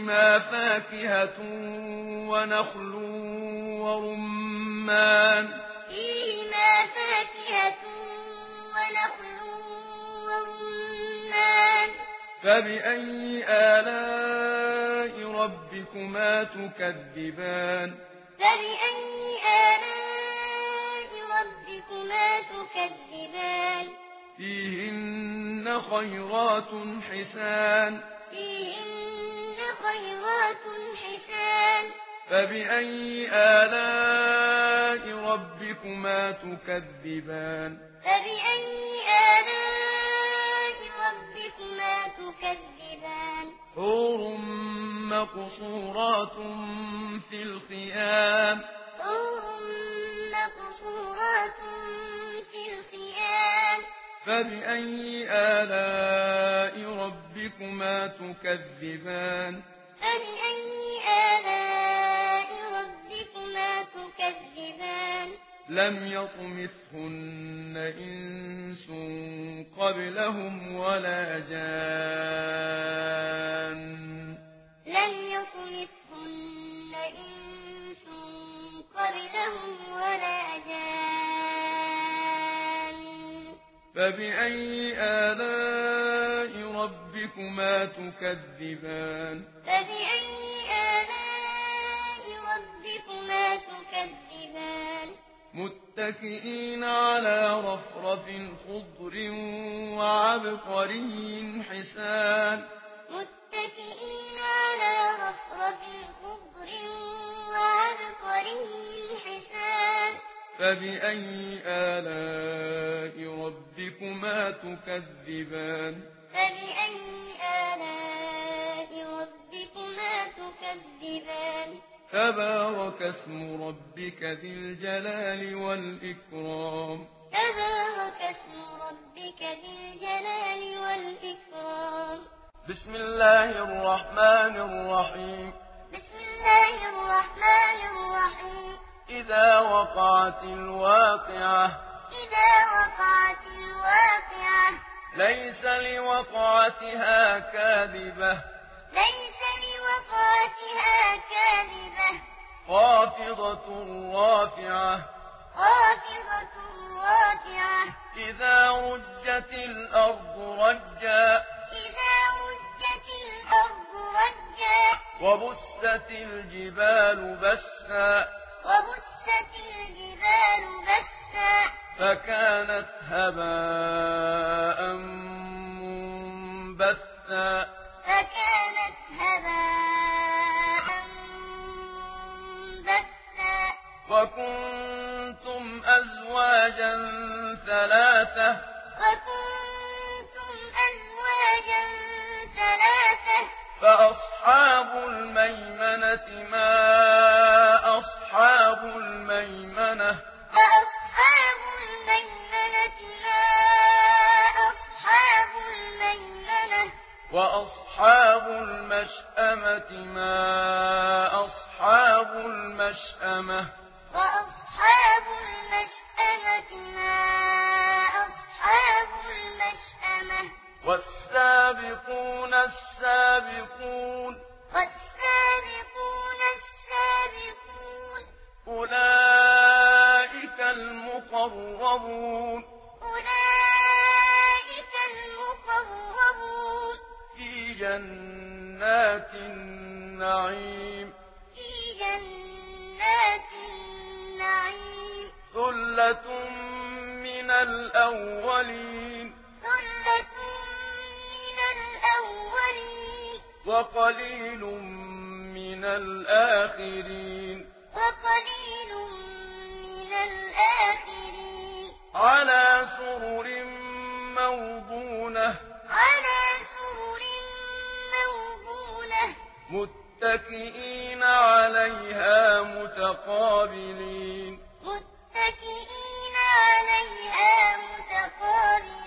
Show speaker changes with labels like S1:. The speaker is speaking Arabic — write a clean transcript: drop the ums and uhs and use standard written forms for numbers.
S1: فيهما فاكهة ونخل ورمان
S2: فيهما فاكهة ونخل ورمان
S1: فبأي آلاء ربكما تكذبان
S2: فبأي آلاء ربكما تكذبان
S1: فيهن خيرات حسان
S2: فيهن خيرات حسان
S1: فبأي آلاء ربكما تكذبان
S2: فبأي آلاء ربكما تكذبان
S1: حور مقصورات في الخيام
S2: حور مقصورات في الخيام
S1: فبأي آلاء ربكما تكذبان
S2: فبأي آلاء ربكما تكذبان
S1: لم يطمثهن إنس قبلهم ولا جان
S2: لم يطمثهن إنس قبلهم ولا جان
S1: فبأي آلاء ربكما تكذبان
S2: فبأي آلاء ربكما تكذبان
S1: متكئين على رفرف خضر وعبقري حسان
S2: متكئين على رفرف خضر وعبقري حسان
S1: فبأي آلاء ربكما تكذبان
S2: فبأي آلاء ربكما تكذبان
S1: تبارك اسم ربك ذي الجلال والإكرام
S2: تبارك اسم ربك ذي الجلال والإكرام
S1: بسم الله الرحمن الرحيم
S2: بسم الله الرحمن الرحيم
S1: إذا وقعت الواقعة
S2: إذا وقعت الواقعة
S1: ليس لوقعتها كاذبة
S2: ليس لوقعتها كاذبة
S1: خافضة رافعة
S2: خافضة رافعة
S1: إذا رجت الأرض رجا
S2: إذا رجت الأرض رجا
S1: وبست الجبال بسا
S2: وبست الجبال بسا
S1: فكانت هباء منبثا
S2: فكانت هباء منبثا
S1: وكنتم أزواجا ثلاثة
S2: وكنتم أزواجا ثلاثة
S1: فأصحاب الميمنة ما أصحاب الميمنة
S2: فأصحاب الميمنة ما أصحاب الميمنة
S1: وأصحاب المشأمة ما أصحاب المشأمة
S2: وأصحاب المشأمة ما أصحاب المشأمة
S1: والسابقون السابقون
S2: والسابقون السابقون
S1: أولئك المقربون
S2: أولئك المقربون
S1: في جنات النعيم
S2: في جنات النعيم
S1: ثلة من الأولين
S2: ثلة من الأولين
S1: وقليل من الآخرين
S2: وقليل من الآخرين
S1: على سرر موضونة
S2: على سرر موضونة
S1: متكئين عليها متقابلين
S2: متكئين عليها متقابلين